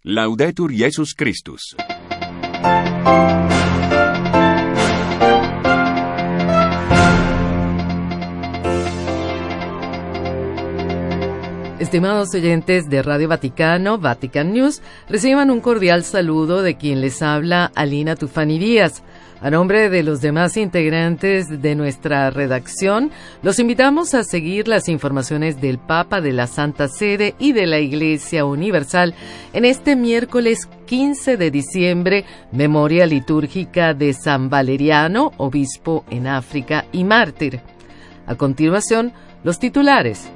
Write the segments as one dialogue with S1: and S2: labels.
S1: Laudetur Jesus Christus.
S2: Estimados oyentes de Radio Vaticano, Vatican News, reciban un cordial saludo de quien les habla, Alina Tufani Díaz. A nombre de los demás integrantes de nuestra redacción, los invitamos a seguir las informaciones del Papa, de la Santa Sede y de la Iglesia Universal en este miércoles 15 de diciembre, memoria litúrgica de San Valeriano, obispo en África y mártir. A continuación, los titulares.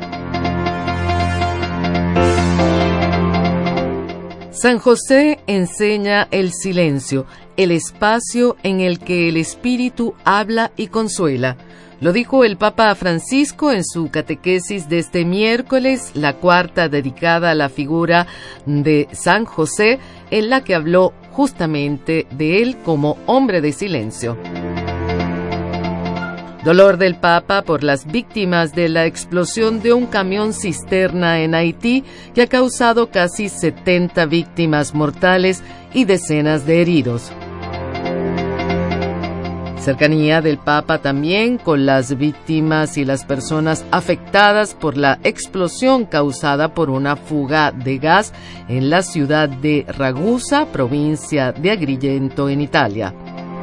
S2: San José enseña el silencio, el espacio en el que el Espíritu habla y consuela. Lo dijo el Papa Francisco en su catequesis de este miércoles, la cuarta dedicada a la figura de San José, en la que habló justamente de él como hombre de silencio. Dolor del Papa por las víctimas de la explosión de un camión cisterna en Haití que ha causado casi 70 víctimas mortales y decenas de heridos. Cercanía del Papa también con las víctimas y las personas afectadas por la explosión causada por una fuga de gas en la ciudad de Ragusa, provincia de Agrigento, en Italia.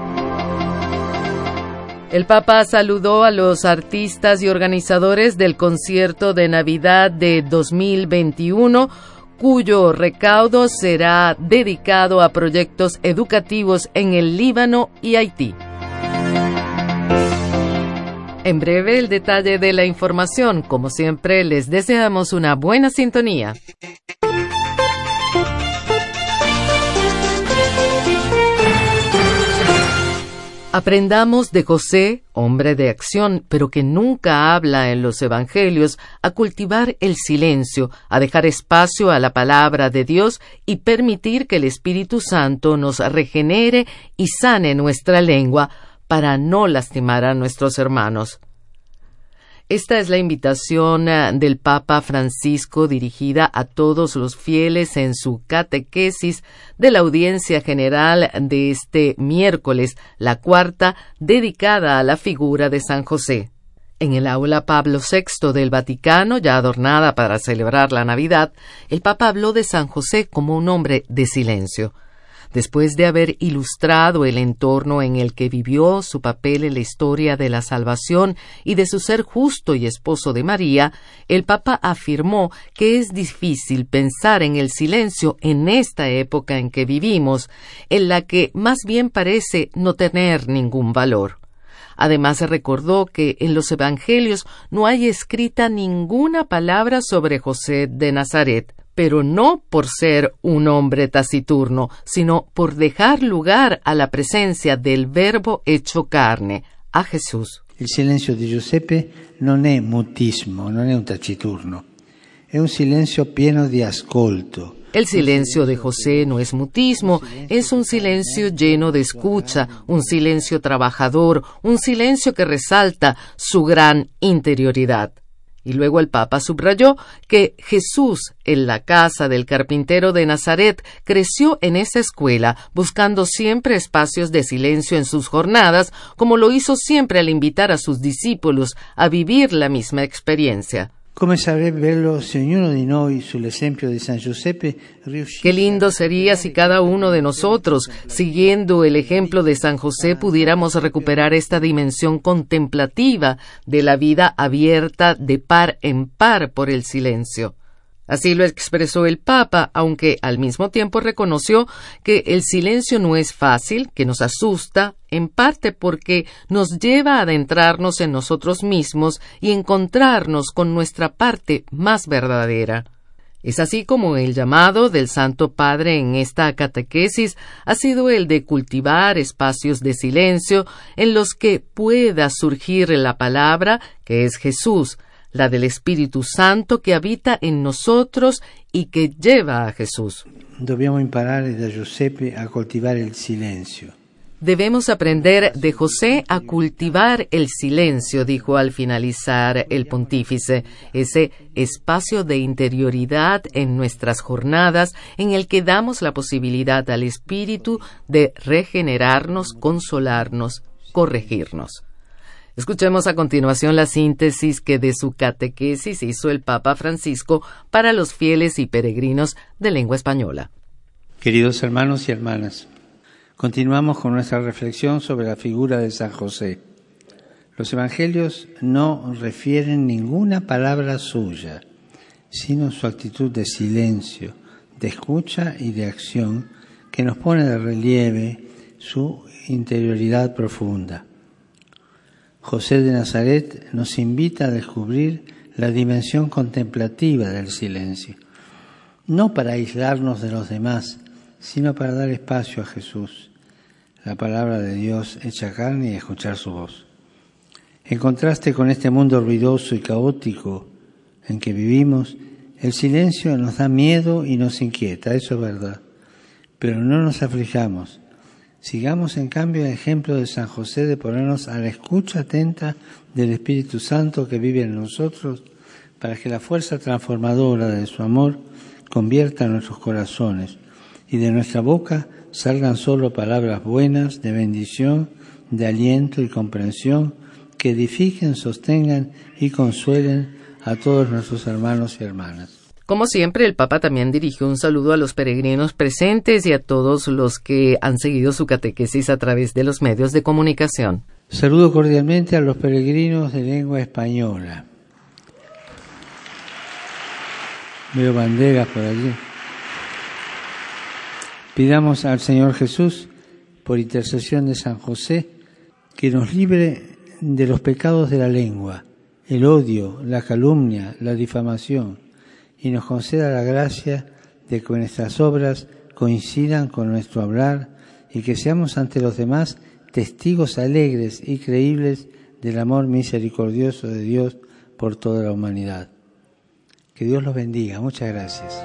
S2: El Papa saludó a los artistas y organizadores del concierto de Navidad de 2021, cuyo recaudo será dedicado a proyectos educativos en el Líbano y Haití. En breve, el detalle de la información. Como siempre, les deseamos una buena sintonía. Aprendamos de José, hombre de acción, pero que nunca habla en los evangelios, a cultivar el silencio, a dejar espacio a la palabra de Dios y permitir que el Espíritu Santo nos regenere y sane nuestra lengua para no lastimar a nuestros hermanos. Esta es la invitación del Papa Francisco dirigida a todos los fieles en su catequesis de la audiencia general de este miércoles, la cuarta, dedicada a la figura de San José. En el aula Pablo VI del Vaticano, ya adornada para celebrar la Navidad, el Papa habló de San José como un hombre de silencio. Después de haber ilustrado el entorno en el que vivió, su papel en la historia de la salvación y de su ser justo y esposo de María, el Papa afirmó que es difícil pensar en el silencio en esta época en que vivimos, en la que más bien parece no tener ningún valor. Además, recordó que en los evangelios no hay escrita ninguna palabra sobre José de Nazaret, pero no por ser un hombre taciturno, sino por dejar lugar a la presencia del Verbo hecho carne, a Jesús.
S3: Il silenzio di Giuseppe non è mutismo, non è un taciturno, è un silenzio pieno di ascolto.
S2: El silencio de José no es mutismo, es un silencio lleno de escucha, un silencio trabajador, un silencio que resalta su gran interioridad. Y luego el Papa subrayó que Jesús, en la casa del carpintero de Nazaret, creció en esa escuela, buscando siempre espacios de silencio en sus jornadas, como lo hizo siempre al invitar a sus discípulos a vivir la misma experiencia.
S3: Come sarebbe bello se ognuno di noi, sull'esempio di San Giuseppe, riuscisse.
S2: Qué lindo sería si cada uno de nosotros, siguiendo el ejemplo de San José, pudiéramos recuperar esta dimensión contemplativa de la vida abierta de par en par por el silencio. Así lo expresó el Papa, aunque al mismo tiempo reconoció que el silencio no es fácil, que nos asusta, en parte porque nos lleva a adentrarnos en nosotros mismos y encontrarnos con nuestra parte más verdadera. Es así como el llamado del Santo Padre en esta catequesis ha sido el de cultivar espacios de silencio en los que pueda surgir la palabra, que es Jesús, la del Espíritu Santo que habita en nosotros y que lleva a Jesús.
S3: Dobbiamo imparare da Giuseppe a coltivare il silenzio.
S2: Debemos aprender de José a cultivar el silencio, dijo al finalizar el pontífice, ese espacio de interioridad en nuestras jornadas en el que damos la posibilidad al Espíritu de regenerarnos, consolarnos, corregirnos. Escuchemos a continuación la síntesis que de su catequesis hizo el Papa Francisco para los fieles y peregrinos de lengua española.
S3: Queridos hermanos y hermanas, continuamos con nuestra reflexión sobre la figura de San José. Los evangelios no refieren ninguna palabra suya, sino su actitud de silencio, de escucha y de acción que nos pone de relieve su interioridad profunda. José de Nazaret nos invita a descubrir la dimensión contemplativa del silencio, no para aislarnos de los demás, sino para dar espacio a Jesús, la palabra de Dios hecha carne, y escuchar su voz. En contraste con este mundo ruidoso y caótico en que vivimos, el silencio nos da miedo y nos inquieta, eso es verdad, pero no nos aflijamos. Sigamos en cambio el ejemplo de San José de ponernos a la escucha atenta del Espíritu Santo que vive en nosotros, para que la fuerza transformadora de su amor convierta nuestros corazones y de nuestra boca salgan solo palabras buenas, de bendición, de aliento y comprensión, que edifiquen, sostengan y consuelen a todos nuestros hermanos y hermanas.
S2: Como siempre, el Papa también dirigió un saludo a los peregrinos presentes y a todos los que han seguido su catequesis a través de los medios de comunicación.
S3: Saludo cordialmente a los peregrinos de lengua española. Veo banderas por allí. Pidamos al Señor Jesús, por intercesión de San José, que nos libre de los pecados de la lengua, el odio, la calumnia, la difamación, y nos conceda la gracia de que nuestras obras coincidan con nuestro hablar y que seamos ante los demás testigos alegres y creíbles del amor misericordioso de Dios por toda la humanidad. Que Dios los bendiga. Muchas gracias.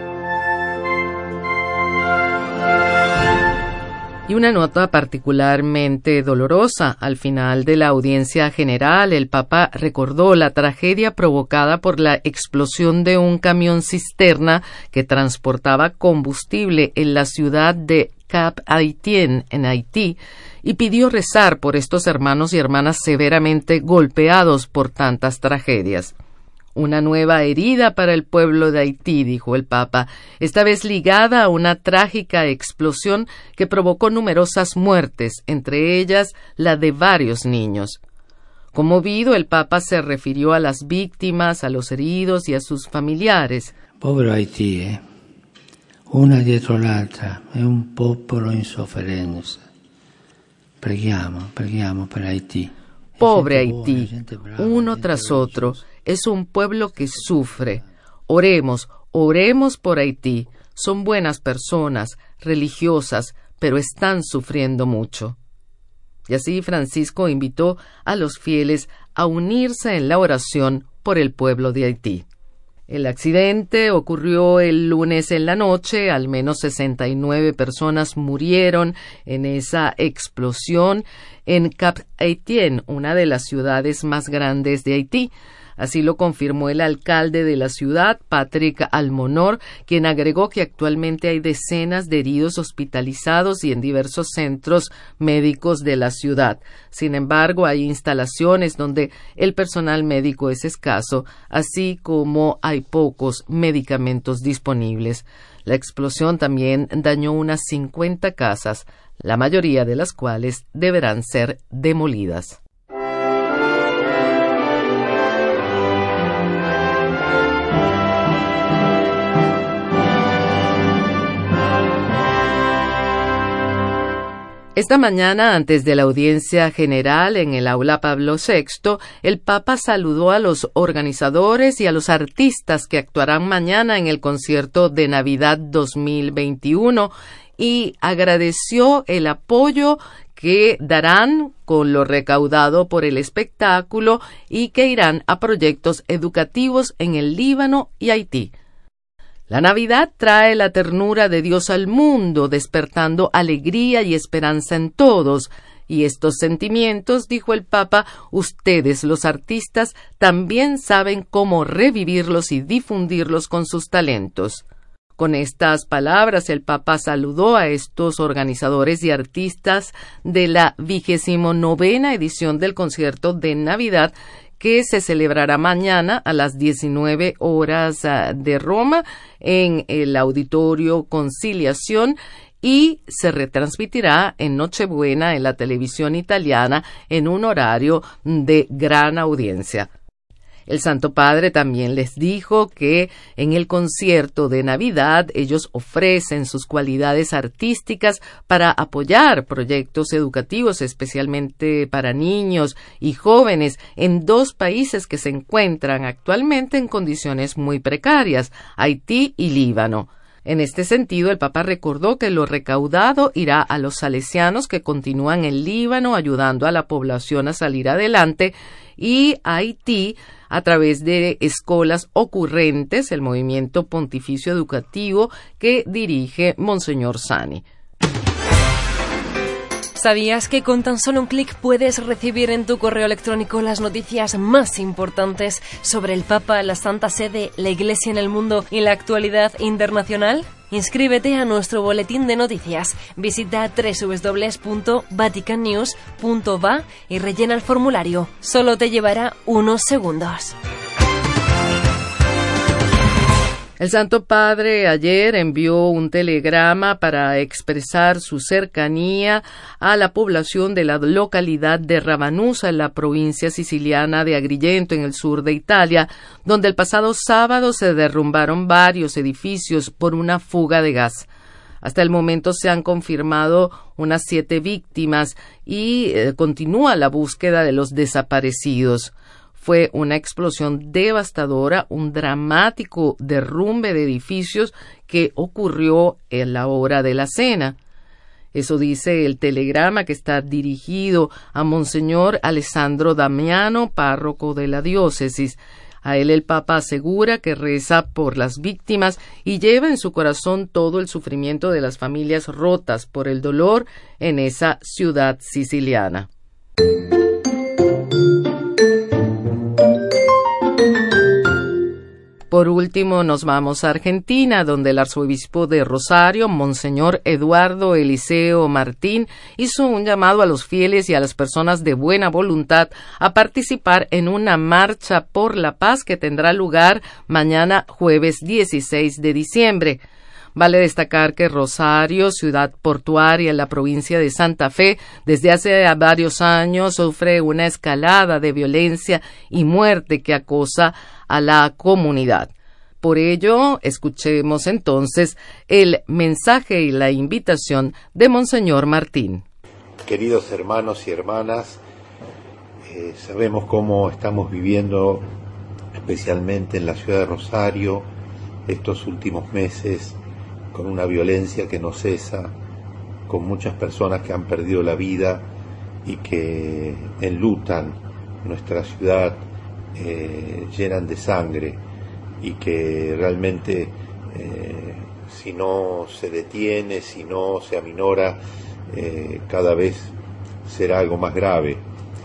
S2: Y una nota particularmente dolorosa. Al final de la audiencia general, el Papa recordó la tragedia provocada por la explosión de un camión cisterna que transportaba combustible en la ciudad de Cap-Haitien, en Haití, y pidió rezar por estos hermanos y hermanas severamente golpeados por tantas tragedias. Una nueva herida para el pueblo de Haití, dijo el Papa, esta vez ligada a una trágica explosión que provocó numerosas muertes, entre ellas la de varios niños. Conmovido, el Papa se refirió a las víctimas, a los heridos y a sus familiares.
S3: Povero Haití, una dietro l'altra, è un popolo in sofferenza. Preghiamo per Haití.
S2: Pobre Haití, uno tras otro, es un pueblo que sufre. Oremos por Haití. Son buenas personas, religiosas, pero están sufriendo mucho. Y así Francisco invitó a los fieles a unirse en la oración por el pueblo de Haití. El accidente ocurrió el lunes en la noche, al menos 69 personas murieron en esa explosión en Cap-Haitien, una de las ciudades más grandes de Haití. Así lo confirmó el alcalde de la ciudad, Patrick Almonor, quien agregó que actualmente hay decenas de heridos hospitalizados y en diversos centros médicos de la ciudad. Sin embargo, hay instalaciones donde el personal médico es escaso, así como hay pocos medicamentos disponibles. La explosión también dañó unas 50 casas, la mayoría de las cuales deberán ser demolidas. Esta mañana, antes de la audiencia general en el aula Pablo VI, el Papa saludó a los organizadores y a los artistas que actuarán mañana en el concierto de Navidad 2021 y agradeció el apoyo que darán con lo recaudado por el espectáculo y que irán a proyectos educativos en el Líbano y Haití. La Navidad trae la ternura de Dios al mundo, despertando alegría y esperanza en todos. Y estos sentimientos, dijo el Papa, ustedes, los artistas, también saben cómo revivirlos y difundirlos con sus talentos. Con estas palabras, el Papa saludó a estos organizadores y artistas de la 29ª edición del concierto de Navidad, que se celebrará mañana a las 19 horas de Roma en el Auditorio Conciliación y se retransmitirá en Nochebuena en la televisión italiana en un horario de gran audiencia. El Santo Padre también les dijo que en el concierto de Navidad ellos ofrecen sus cualidades artísticas para apoyar proyectos educativos, especialmente para niños y jóvenes en 2 países que se encuentran actualmente en condiciones muy precarias, Haití y Líbano. En este sentido, el Papa recordó que lo recaudado irá a los salesianos que continúan en Líbano ayudando a la población a salir adelante y a Haití a través de escuelas ocurrentes, el movimiento pontificio educativo que dirige Monseñor Sani.
S4: ¿Sabías que con tan solo un clic puedes recibir en tu correo electrónico las noticias más importantes sobre el Papa, la Santa Sede, la Iglesia en el mundo y la actualidad internacional? Inscríbete a nuestro boletín de noticias. Visita www.vaticannews.va y rellena el formulario. Solo te llevará unos segundos.
S2: El Santo Padre ayer envió un telegrama para expresar su cercanía a la población de la localidad de Ravanusa, en la provincia siciliana de Agrigento, en el sur de Italia, donde el pasado sábado se derrumbaron varios edificios por una fuga de gas. Hasta el momento se han confirmado unas 7 víctimas y continúa la búsqueda de los desaparecidos. Fue una explosión devastadora, un dramático derrumbe de edificios que ocurrió en la hora de la cena. Eso dice el telegrama que está dirigido a Monseñor Alessandro Damiano, párroco de la diócesis. A él el Papa asegura que reza por las víctimas y lleva en su corazón todo el sufrimiento de las familias rotas por el dolor en esa ciudad siciliana. Por último, nos vamos a Argentina, donde el arzobispo de Rosario, Monseñor Eduardo Eliseo Martín, hizo un llamado a los fieles y a las personas de buena voluntad a participar en una marcha por la paz que tendrá lugar mañana jueves 16 de diciembre. Vale destacar que Rosario, ciudad portuaria en la provincia de Santa Fe, desde hace varios años sufre una escalada de violencia y muerte que acosa a la comunidad. Por ello, escuchemos entonces el mensaje y la invitación de Monseñor Martín.
S5: Queridos hermanos y hermanas, sabemos cómo estamos viviendo, especialmente en la ciudad de Rosario, estos últimos meses, con una violencia que no cesa, con muchas personas que han perdido la vida y que enlutan nuestra ciudad, llenan de sangre y que realmente si no se detiene, si no se aminora, cada vez será algo más grave.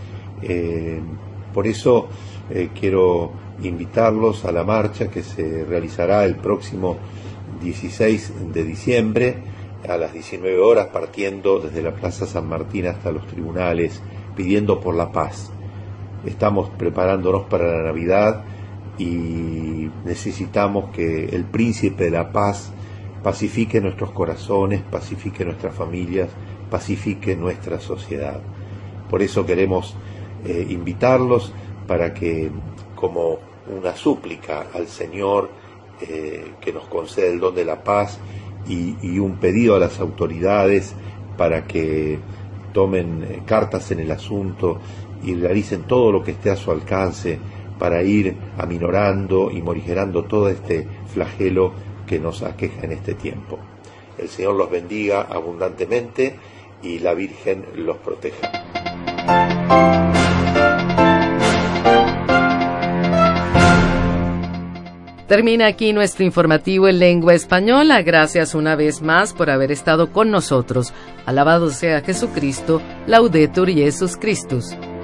S5: Por eso quiero invitarlos a la marcha que se realizará el próximo 16 de diciembre a las 19 horas, partiendo desde la Plaza San Martín hasta los tribunales, pidiendo por la paz. Estamos preparándonos para la Navidad y necesitamos que el Príncipe de la Paz pacifique nuestros corazones, pacifique nuestras familias, pacifique nuestra sociedad. Por eso queremos invitarlos para que, como una súplica al Señor, que nos concede el don de la paz y un pedido a las autoridades para que tomen cartas en el asunto y realicen todo lo que esté a su alcance para ir aminorando y morigerando todo este flagelo que nos aqueja en este tiempo. El Señor los bendiga abundantemente y la Virgen los proteja.
S2: Termina aquí nuestro informativo en lengua española. Gracias una vez más por haber estado con nosotros. Alabado sea Jesucristo. Laudetur Jesus Christus.